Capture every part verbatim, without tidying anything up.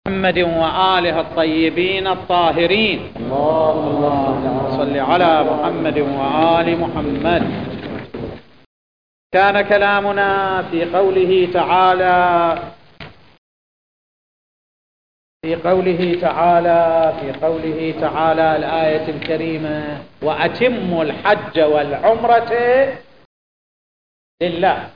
محمد وآله الطيبين الطاهرين. اللهم صل على محمد وآل محمد. كان كلامنا في قوله تعالى في قوله تعالى في قوله تعالى الآية الكريمة: وأتموا الحج والعمرة لله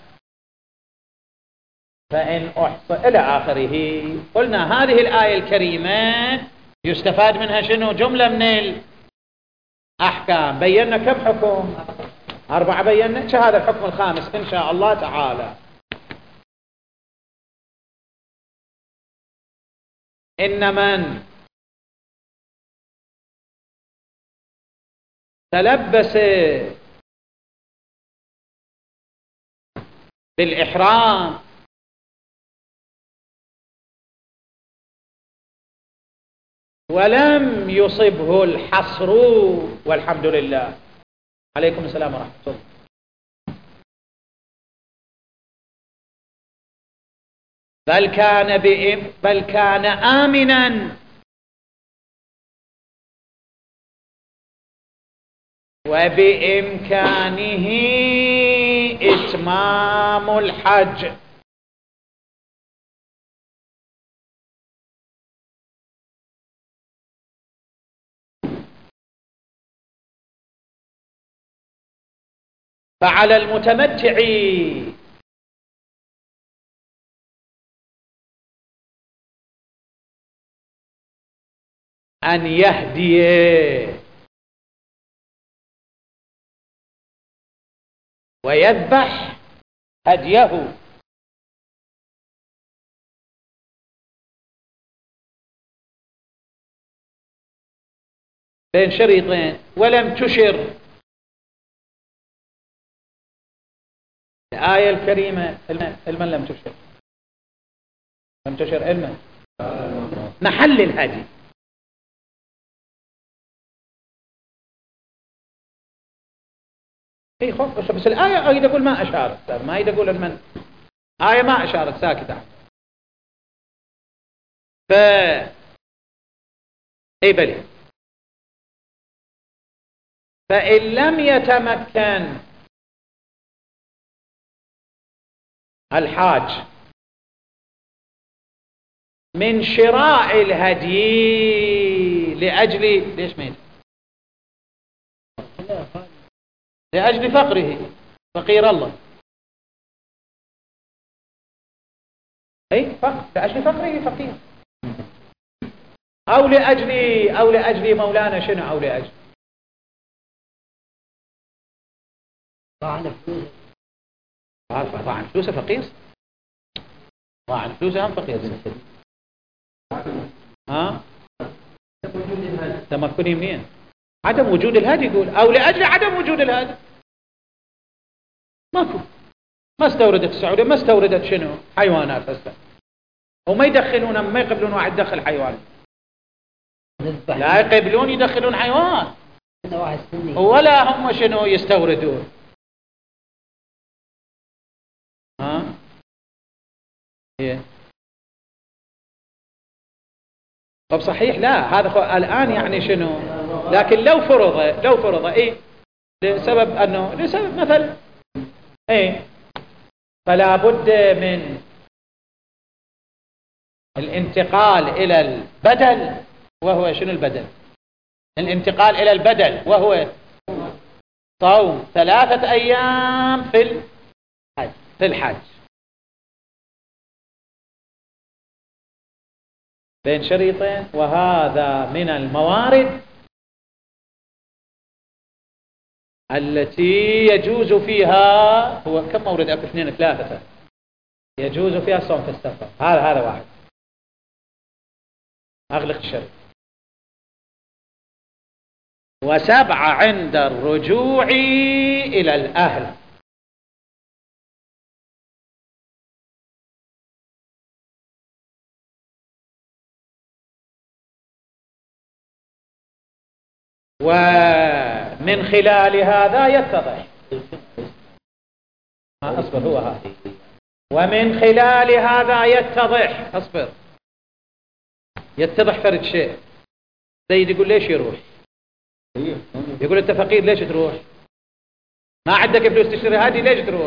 فإن أحصى إلى آخره. قلنا هذه الآية الكريمة يستفاد منها شنو؟ جملة من الأحكام. بينا كم حكم؟ أربعة. بينا هذا الحكم الخامس إن شاء الله تعالى. إن من تلبس بالإحرام ولم يصبه الحصر، والحمد لله. عليكم السلام ورحمة الله. بل كان بإم بل كان آمنا وبإمكانه إتمام الحج. فعلى المتمتع أن يهدي ويذبح هديه بين شريطين. ولم تشر الآية الكريمة علما لم تشر لم تشر علما محل الهدي. اي خف بس الآية أريد أقول ما أشارت، ما أريد أقول من آية ما أشارت ساكتة. ف اي بلي فإن لم يتمكن الحاج من شراء الهدي لأجل ليش مين لأجل فقره، فقير الله. أي فقر، لأجل فقره فقير، أو لأجل أو لأجل مولانا شنو أو لأجل ضاع فلوسه ضاع فلوسه فقير ضاع فلوسه هم فقير. ها تمكني منين؟ عدم وجود الهادي. يقول أو لأجل عدم وجود الهادي. ماكو، ما استوردت السعودية، ما استوردت شنو حيوانات هسه، وما يدخلون ما يقبلون واحد يدخل حيوان، لا يقبلون يدخلون حيوان ولا هم شنو يستوردون. ها هي طب صحيح. لا هذا الآن يعني شنو، لكن لو فرض لو فرض ايه لسبب انه لسبب مثلا ايه فلا بد من الانتقال الى البدل. وهو شنو البدل؟ الانتقال الى البدل وهو صوم ثلاثة ايام في الحج في الحج بين شريطين. وهذا من الموارد التي يجوز فيها، هو كم مورد اكو؟ اثنين ثلاثة يجوز فيها الصوم في السفر. هذا هذا واحد. اغلق الشريط. وسبعة عند الرجوع الى الاهل. ومن خلال هذا يتضح أصبر هو هذه ومن خلال هذا يتضح أصبر يتضح فرد شيء. سيد يقول ليش يروح؟ يقول أنت فقير ليش تروح؟ ما عندك فلوس تشتري هذه ليش تروح؟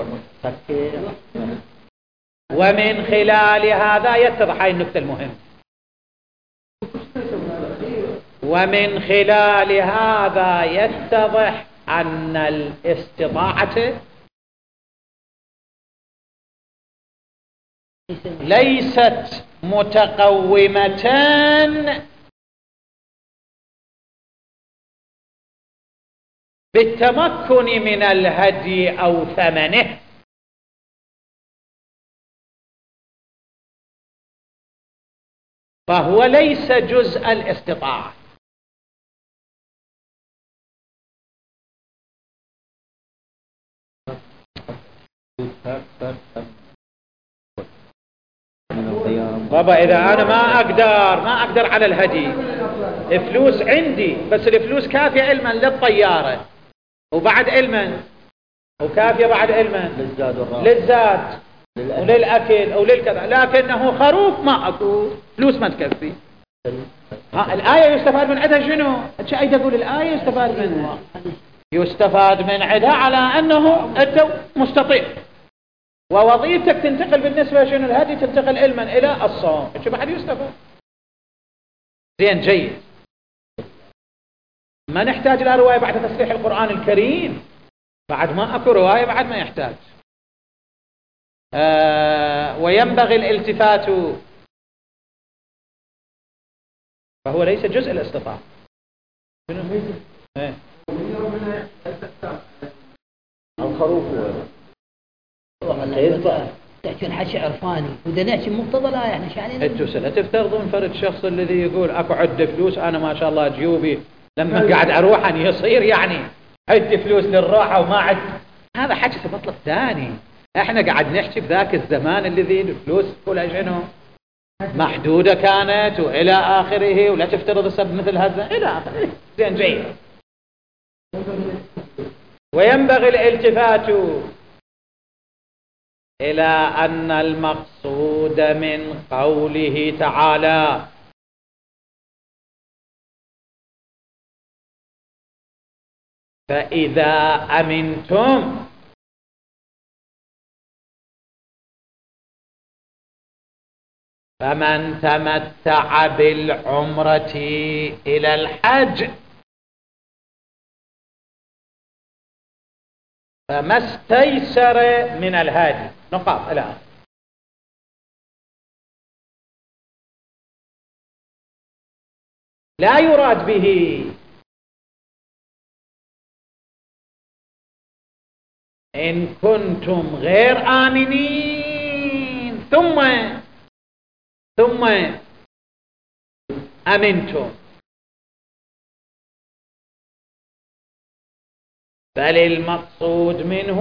ومن خلال هذا يتضح هاي النقطة المهمة. ومن خلال هذا يتضح أن الاستطاعة ليست متقومة بالتمكن من الهدي أو ثمنه، فهو ليس جزء الاستطاعة. بابا إذا أنا ما أقدر ما أقدر على الهدي، فلوس عندي بس الفلوس كافية علما للطيارة وبعد علما وكافية بعد علما للزاد وللأكل أو للكذا، لكنه خروف ما أكو فلوس ما تكفي. ها الآية يستفاد من عدها شنو؟ ايش تقول الآية يستفاد منها؟ يستفاد من عدها على أنه أنت مستطيع ووظيفتك تنتقل بالنسبة شنو الهدي تنتقل علما إلى الصوم. ايش بعد يستفاد؟ زين جيد. ما نحتاج إلى رواية بعد تصريح القرآن الكريم، بعد ما أكو رواية بعد ما يحتاج. آه وينبغي الالتفات، فهو ليس جزء الاستطاعة. ايه الخروف تحكي الحكي عرفاني وده نحكي مقتضى لا يعني شعني انتوا سنة تفترضون فرد شخص الذي يقول اكو عد فلوس انا ما شاء الله جيوبي لما قاعد اروح ان يصير يعني عد فلوس للراحة وما عد. هذا حكي مطلب ثاني. احنا قاعد نحكي بذاك الزمان الذي الفلوس كلها شنو محدودة كانت والى اخره، ولا تفترض السبب مثل هذا الى اخره. زين جيد. وينبغي الالتفات إلى أن المقصود من قوله تعالى فإذا أمنتم فمن تمتع بالعمرة إلى الحج فما استيسر من الهادي. نقاط الآن. لا يراد به إن كنتم غير آمنين ثم ثم أمنتم، بل المقصود منه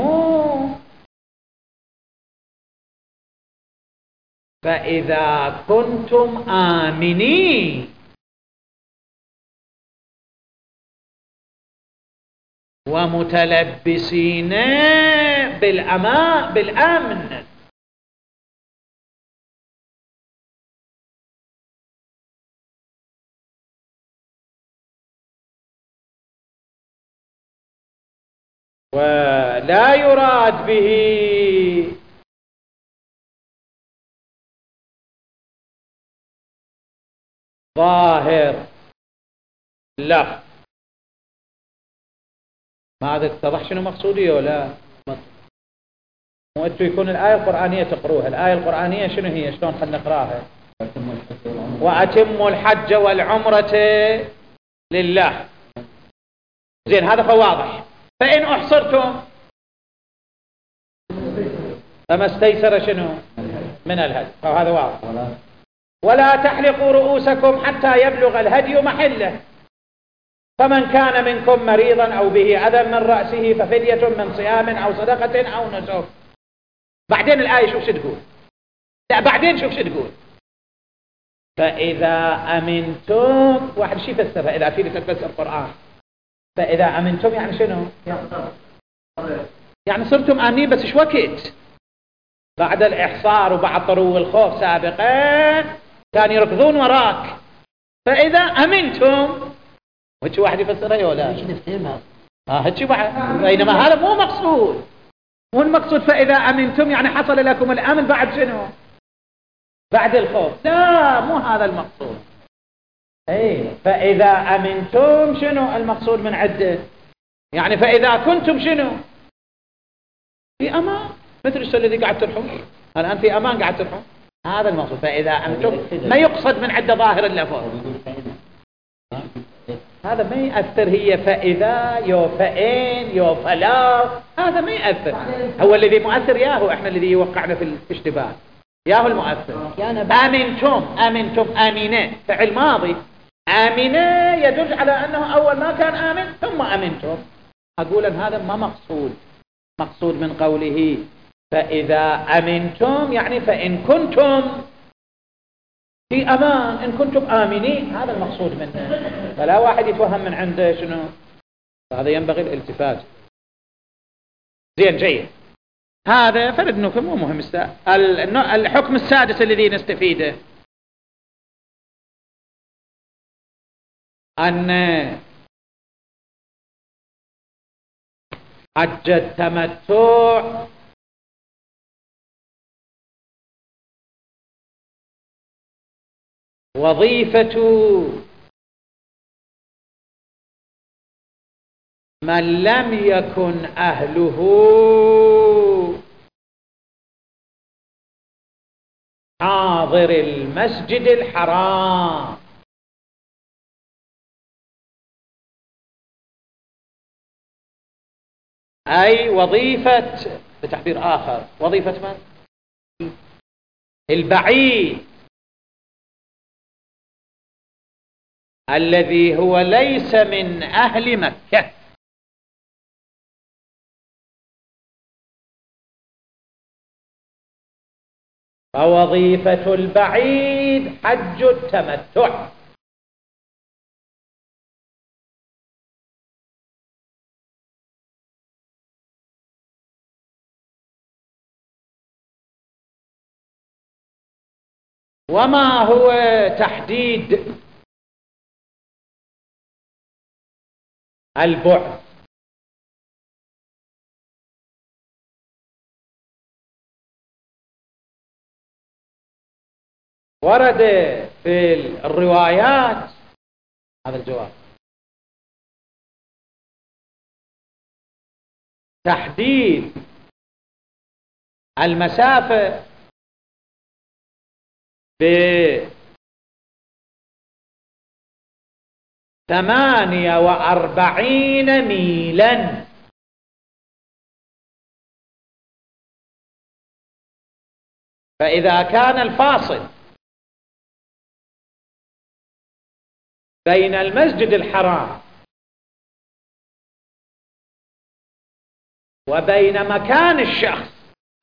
فإذا كنتم آمنين ومتلبسين بالأمان بالأمن ولا يراد به ظاهر لا. ما هذا اتضح شنو مقصودي ولا وانتوا يكون الآية القرآنية تقروها. الآية القرآنية شنو هي؟ شلون خلنا نقراها؟ وأتموا الحج والعمرة لله. زين هذا فواضح. فإن أحصرتم فما استيسر شنو من الهدي، فهذا واضح. ولا تحلقوا رؤوسكم حتى يبلغ الهدي محله، فمن كان منكم مريضا أو به أذى من رأسه ففدية من صيام أو صدقة أو نسك. بعدين الآية شوف شو تقول. لا بعدين شوف شو تقول. فإذا أمنتم، واحد شي فسرها إذا في تفسر القرآن. فإذا أمنتم يعني شنو؟ يعني صرتم آمنين بس شو وقت؟ بعد الإحصار وبعد طرو الخوف سابقا كان يركضون وراك فإذا أمنتم، وهيك واحد يفسرها ولا مش نفهمها. اه هيك واحد، بينما هذا مو مقصود. مو المقصود فإذا أمنتم يعني حصل لكم الأمن بعد شنو؟ بعد الخوف. لا، مو هذا المقصود. اي فإذا أمنتم شنو المقصود من عدة؟ يعني فإذا كنتم شنو؟ في أمان، مثل الشيء الذي قاعد ترحم الآن، في أمان قاعد ترحم. هذا المقصود فإذا أمنتم، ما يقصد من عدة ظاهر اللفظ. هذا ما يأثر. هي فإذا يو فإن يو فلا، هذا ما يأثر. هو الذي مؤثر ياهو، احنا الذي يوقعنا في الاشتباه ياهو المؤثر. أمنتم، أمنتم آمنة فعل ماضي، آمنة يدل على أنه أول ما كان آمن ثم أمنتم. أقول أن هذا ما مقصود. مقصود من قوله فإذا أمنتم يعني فإن كنتم في أمان، إن كنتم آمنين، هذا المقصود منه. فلا واحد يتوهم من عنده شنو. هذا ينبغي الالتفات. زين جيد. هذا فرد نكم مو مهم. الحكم السادس الذي نستفيده أن حج التمتع وظيفة من لم يكن أهله حاضر المسجد الحرام، أي وظيفة بتعبير آخر وظيفة من؟ البعيد الذي هو ليس من أهل مكة. فوظيفة البعيد حج التمتع. وما هو تحديد البعد؟ ورد في الروايات هذا الجواب. تحديد المسافة بثمانية وأربعين ميلا. فإذا كان الفاصل بين المسجد الحرام وبين مكان الشخص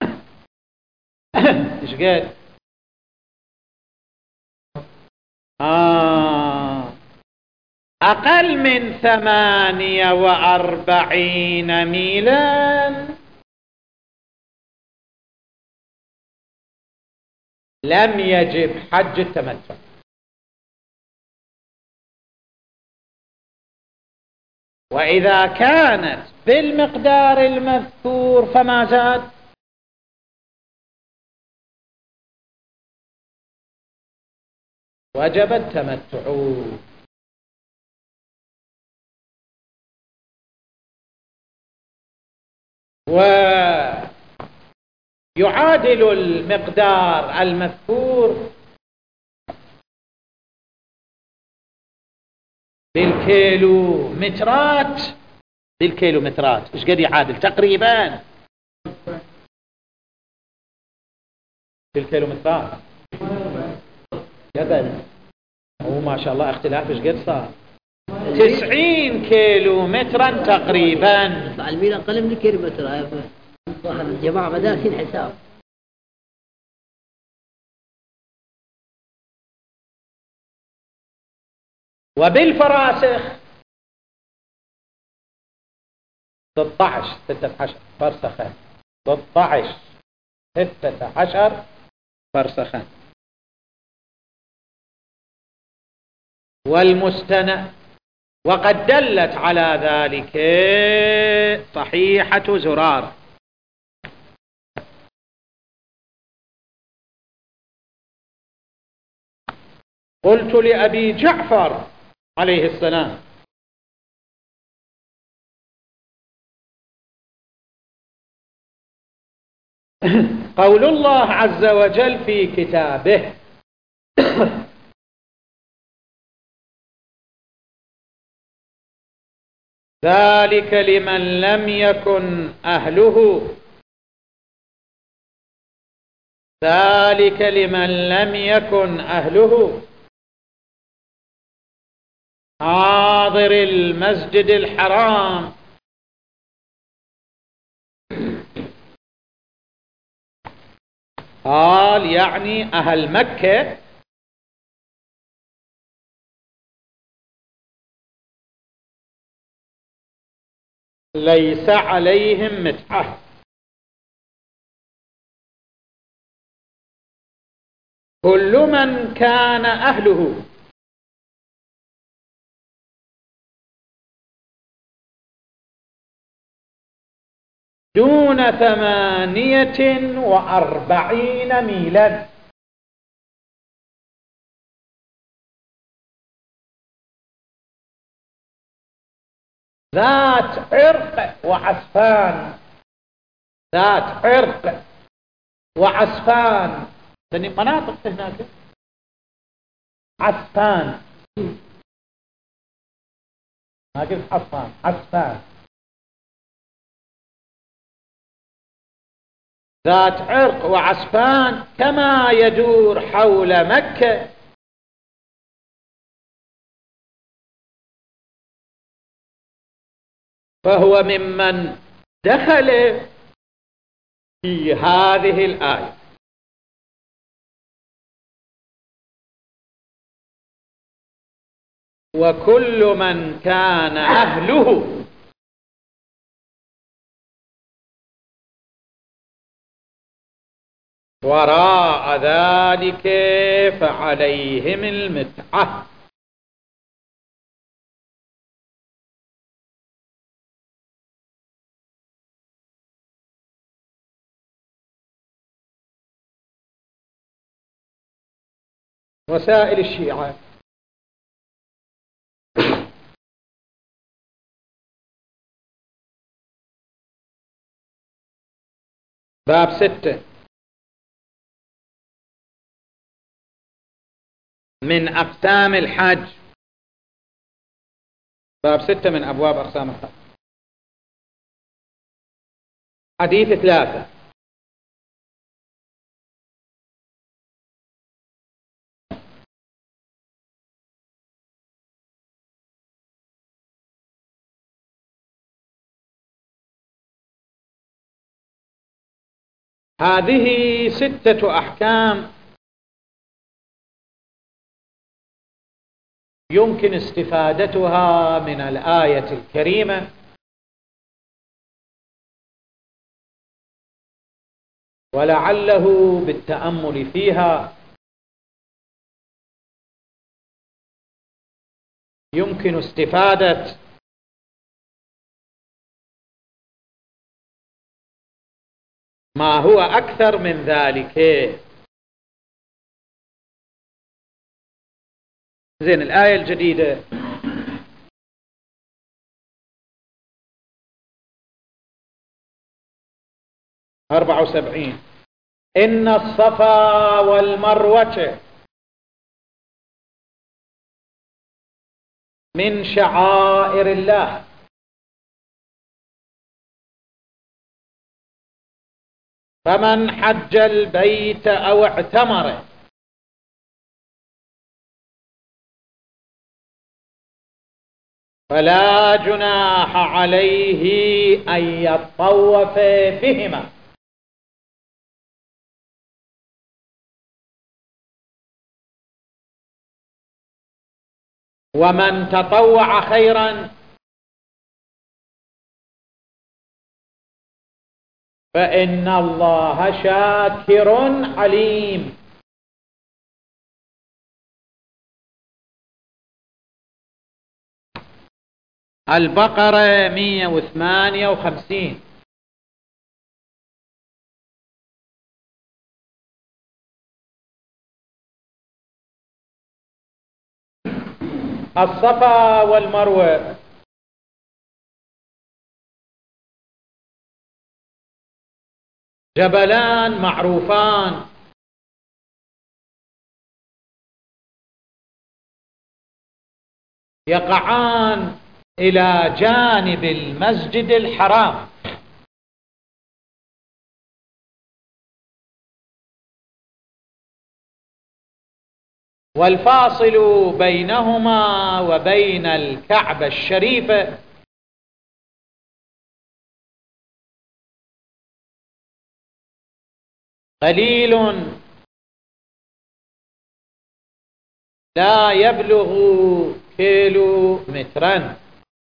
ايش قال؟ آه أقل من ثمانية وأربعين ميلا لم يجب حج التمتع. وإذا كانت بالمقدار المذكور فما زاد وجب التمتع. ويعادل المقدار المذكور بالكيلو مترات. بالكيلو مترات ايش قد يعادل تقريبا؟ بالكيلو مترات جبل. هو ما شاء الله اختلاف ايش قد صار؟ تسعين كيلو مترا تقريبا. الميل اقل من كيلو متر. الجماعة مدارسين حساب. وبالفراسخ ستة عشر ستة عشر فرسخا. ستة عشر ستة عشر فرسخا. والمستند. وقد دلت على ذلك صحيحة زرار. قلت لأبي جعفر عليه السلام: قول الله عز وجل في كتابه: ذلك لمن لم يكن أهله ذلك لمن لم يكن أهله حاضر المسجد الحرام. قال يعني أهل مكة ليس عليهم متعة. كل من كان أهله دون ثمانية وأربعين ميلا ذات عرق وعسفان ذات عرق وعسفان لأن مناطق هناك عسفان، ما قلت عسفان، عسفان ذات عرق وعسفان كما يدور حول مكة. فهو ممن دخل في هذه الآية. وكل من كان أهله وراء ذلك فعليهم المتعة. وسائل الشيعة: باب ستة من أقسام الحج. باب ستة من أبواب أقسام الحج. حديث ثلاثة: هذه ستة أحكام يمكن استفادتها من الآية الكريمة ولعله بالتأمل فيها يمكن استفادة ما هو أكثر من ذلك. زين، الآية الجديدة أربعة وسبعين: إن الصفا والمروة من شعائر الله فمن حج البيت أو اعتمر فلا جناح عليه أن يطوف بهما. ومن تطوع خيرا فإن الله شاكر عليم. البقرة مئة وثمانية وخمسين. الصفا والمروة جبلان معروفان يقعان إلى جانب المسجد الحرام، والفاصل بينهما وبين الكعبة الشريفة قليل لا يبلغ كيلو مترا.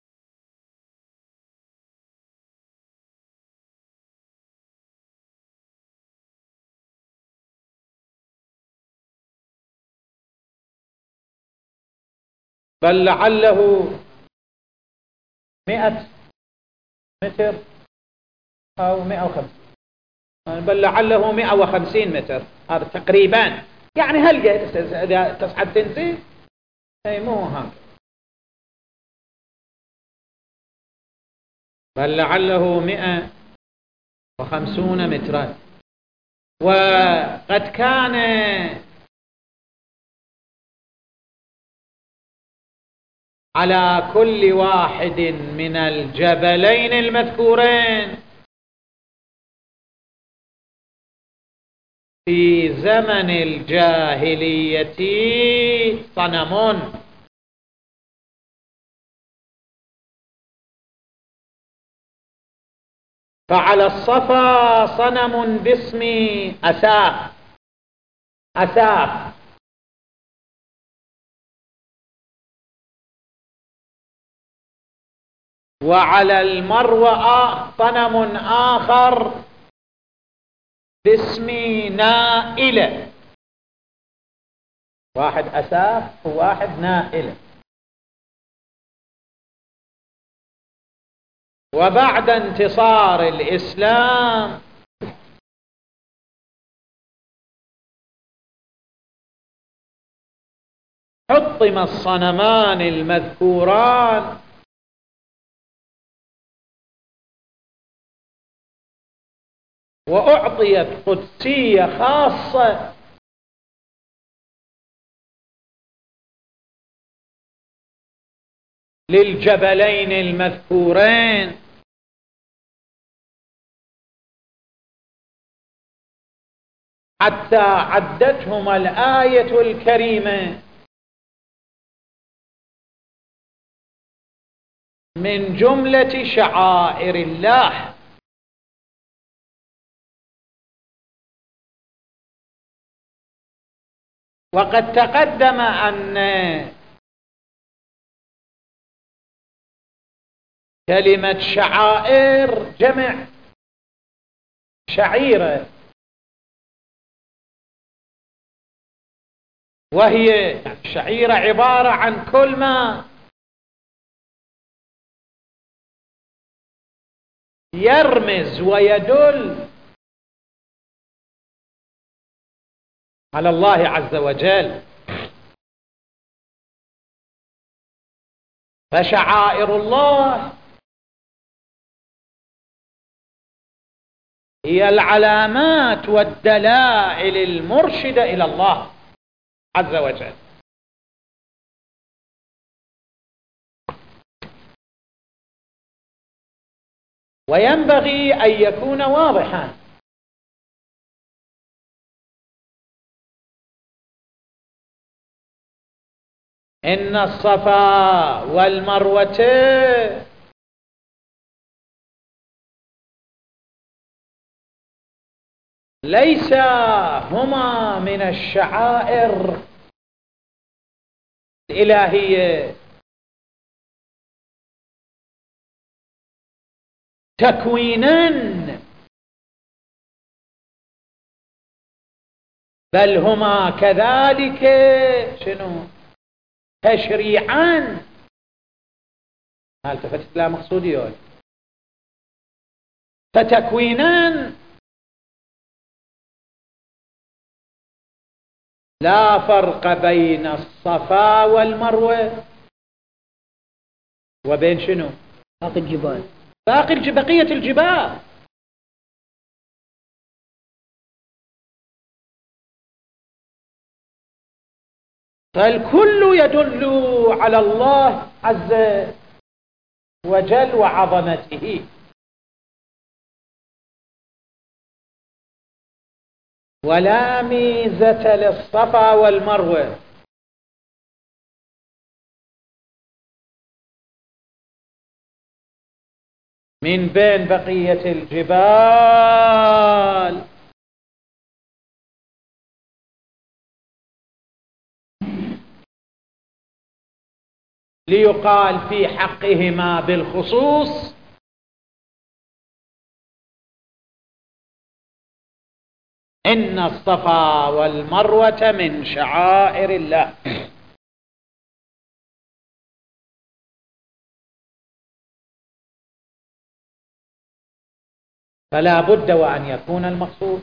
بل لعله مئة متر أو مئة وخمسين، بل لعله مئة وخمسين متر، هذا تقريبا. يعني هل إذا تصعد تنزل أي مو هذا، بل لعله مئة وخمسون مترا. وقد كان على كل واحد من الجبلين المذكورين في زمن الجاهلية صنم، فعلى الصفا صنم باسم أساف أساف وعلى المروة صنم آخر باسم نائلة، واحد أساف وواحد نائلة. وبعد انتصار الإسلام حطم الصنمان المذكوران وأعطيت قدسية خاصة للجبلين المذكورين، حتى عدتهما الآية الكريمة من جملة شعائر الله. وقد تقدم أن كلمة شعائر جمع شعيرة، وهي شعيرة عبارة عن كل ما يرمز ويدل على الله عز وجل. فشعائر الله هي العلامات والدلائل المرشدة إلى الله عز وجل. وينبغي أن يكون واضحا إن الصفا والمروة ليس هما من الشعائر الإلهية تكوينا، بل هما كذلك شنو تشريعا. ما التفتت لا مقصودي. فتكوينان لا فرق بين الصفا والمروة وبين شنو؟ باقي الجبال، باقي بقية الجبال. فالكل يدل على الله عز وجل وعظمته. ولا ميزة للصفا والمروة من بين بقية الجبال ليقال في حقهما بالخصوص إن الصفا والمروة من شعائر الله. فلا بد وأن يكون المقصود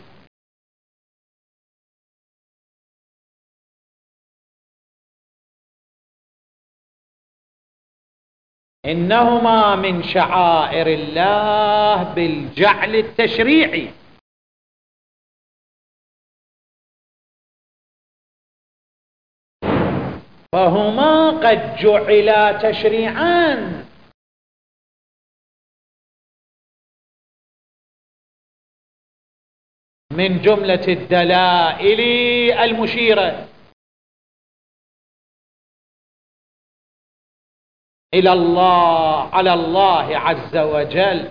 إنهما من شعائر الله بالجعل التشريعي. فهما قد جعلا تشريعا من جملة الدلائل المشيرة إلى الله على الله عز وجل.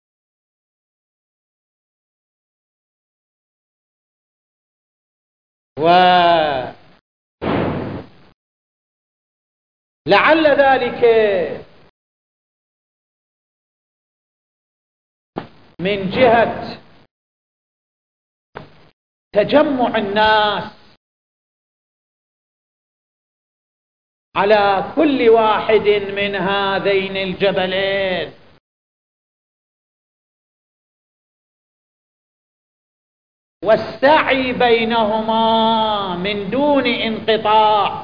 ولعل ذلك من جهة تجمع الناس على كل واحد من هذين الجبلين والسعي بينهما من دون انقطاع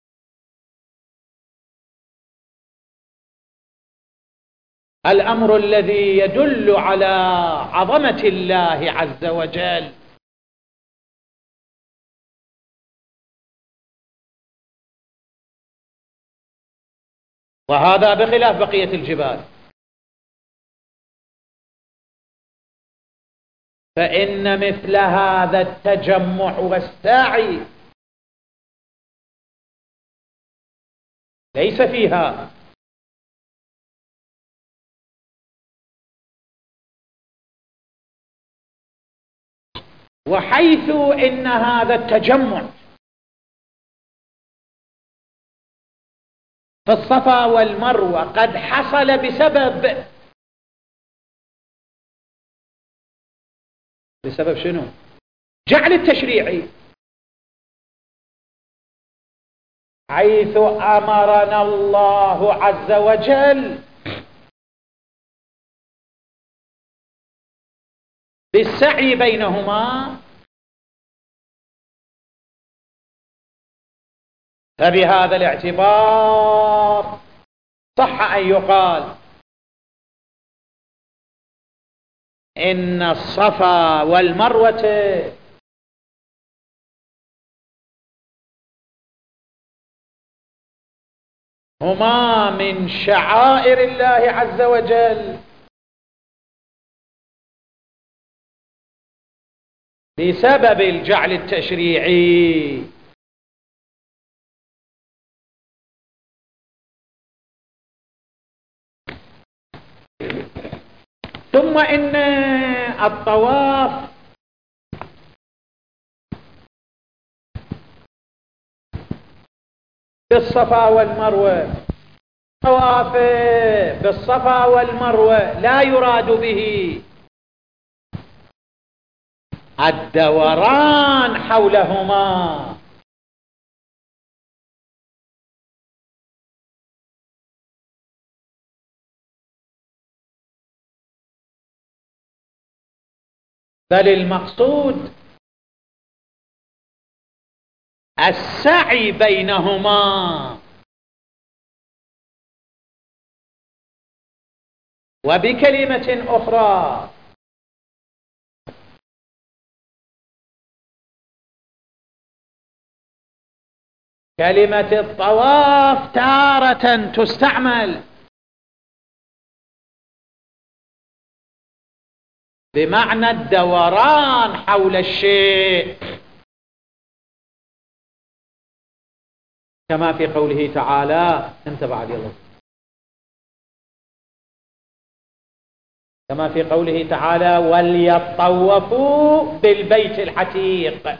الأمر الذي يدل على عظمة الله عز وجل. وهذا بخلاف بقية الجبال، فإن مثل هذا التجمع والسعي ليس فيها وحيث إن هذا التجمع في الصفا والمروة قد حصل بسبب بسبب شنو؟ جعل التشريعي، حيث أمرنا الله عز وجل بالسعي بينهما. فبهذا الاعتبار صح أن يقال إن الصفا والمروة هما من شعائر الله عز وجل بسبب الجعل التشريعي. ثم إن الطواف بالصفا والمروة الطواف بالصفا والمروة لا يراد به الدوران حولهما، بل المقصود السعي بينهما. وبكلمة أخرى كلمة الطواف تارة تستعمل بمعنى الدوران حول الشيء، كما في قوله تعالى انت بعد يلا كما في قوله تعالى وليطوفوا بالبيت العتيق.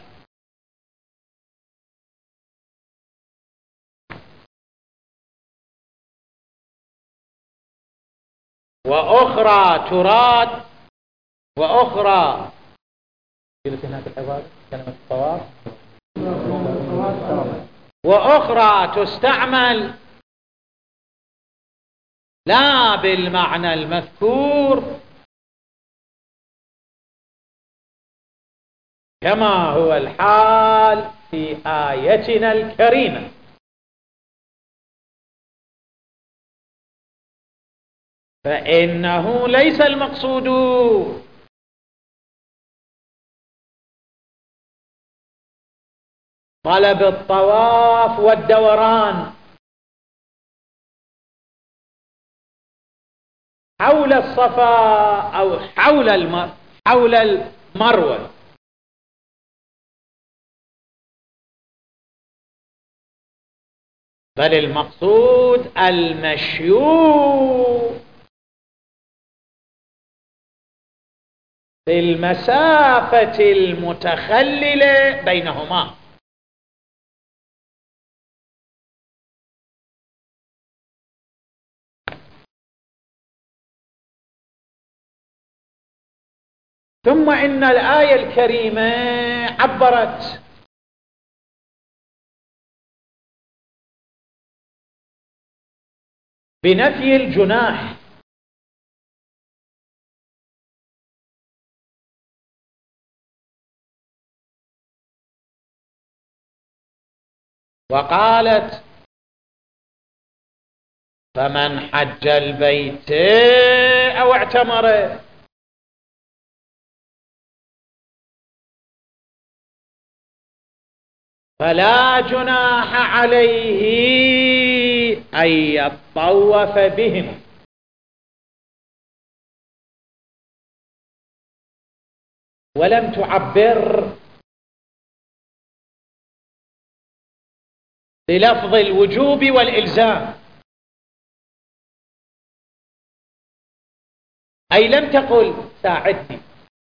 وأخرى تراد وأخرى هناك العبارة كلمة الطواف وأخرى تستعمل لا بالمعنى المذكور كما هو الحال في آيتنا الكريمة. فإنه ليس المقصود طلب الطواف والدوران حول الصفا أو حول المر حول المروة، بل المقصود المشي في المسافة المتخللة بينهما. ثم إن الآية الكريمة عبرت بنفي الجناح، وقالت فمن حج البيت أو اعتمر فلا جناح عليه أن يطوف بهم. ولم تعبر بلفظ الوجوب والإلزام، أي لم تقل ساعدني.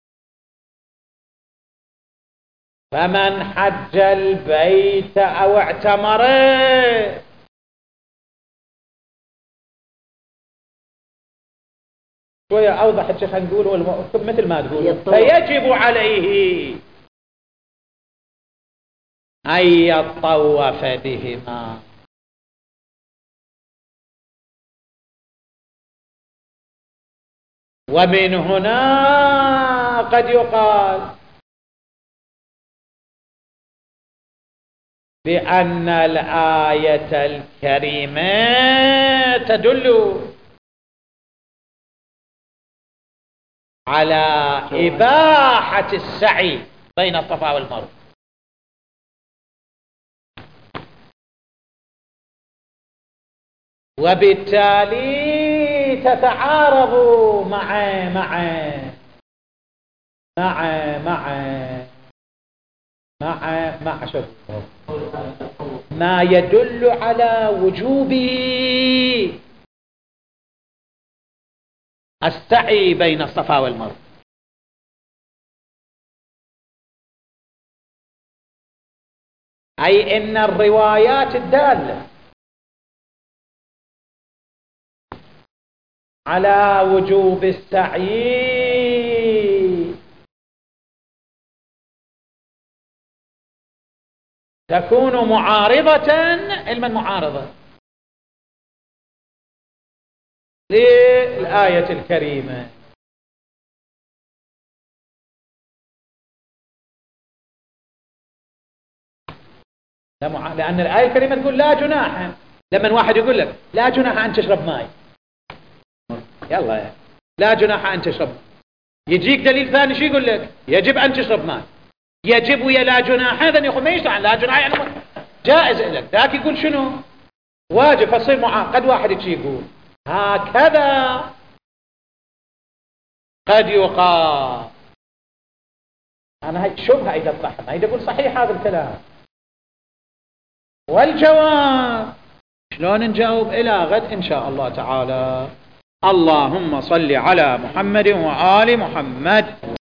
فمن حج البيت أو اعتمر شوية أوضح الشيخ نقول مثل ما تقول فيجب عليه أن يطوف بهما. ومن هنا قد يقال بأن الآية الكريمة تدل على إباحة السعي بين الصفا والمروة، وبالتالي تتعارض مع مع مع مع مع مع شو ما يدل على وجوب السعي بين الصفا والمروة. أي إن الروايات الدالة على وجوب السعي تكون معارضة علما معارضة للآية الكريمة. لأن الآية الكريمة تقول لا جناح. لما واحد يقول لك لا جناح أن تشرب ماء، يلا يا لا جناح أن تشرب، يجيك دليل ثاني شو يقول لك؟ يجب أن تشرب ماء. يجب ويا لا جناح هذا يقول ما يشرع. لا جناح يعني جائز لك، ذاك يقول شنو؟ واجب، فصير معقد. واحد يجي يقول هكذا قد يقال. أنا هاي شبهة إذا طرحت، ما يقول صحيح هذا الكلام. والجواب شلون نجاوب؟ إلى غد إن شاء الله تعالى. اللهم صل على محمد وآل محمد.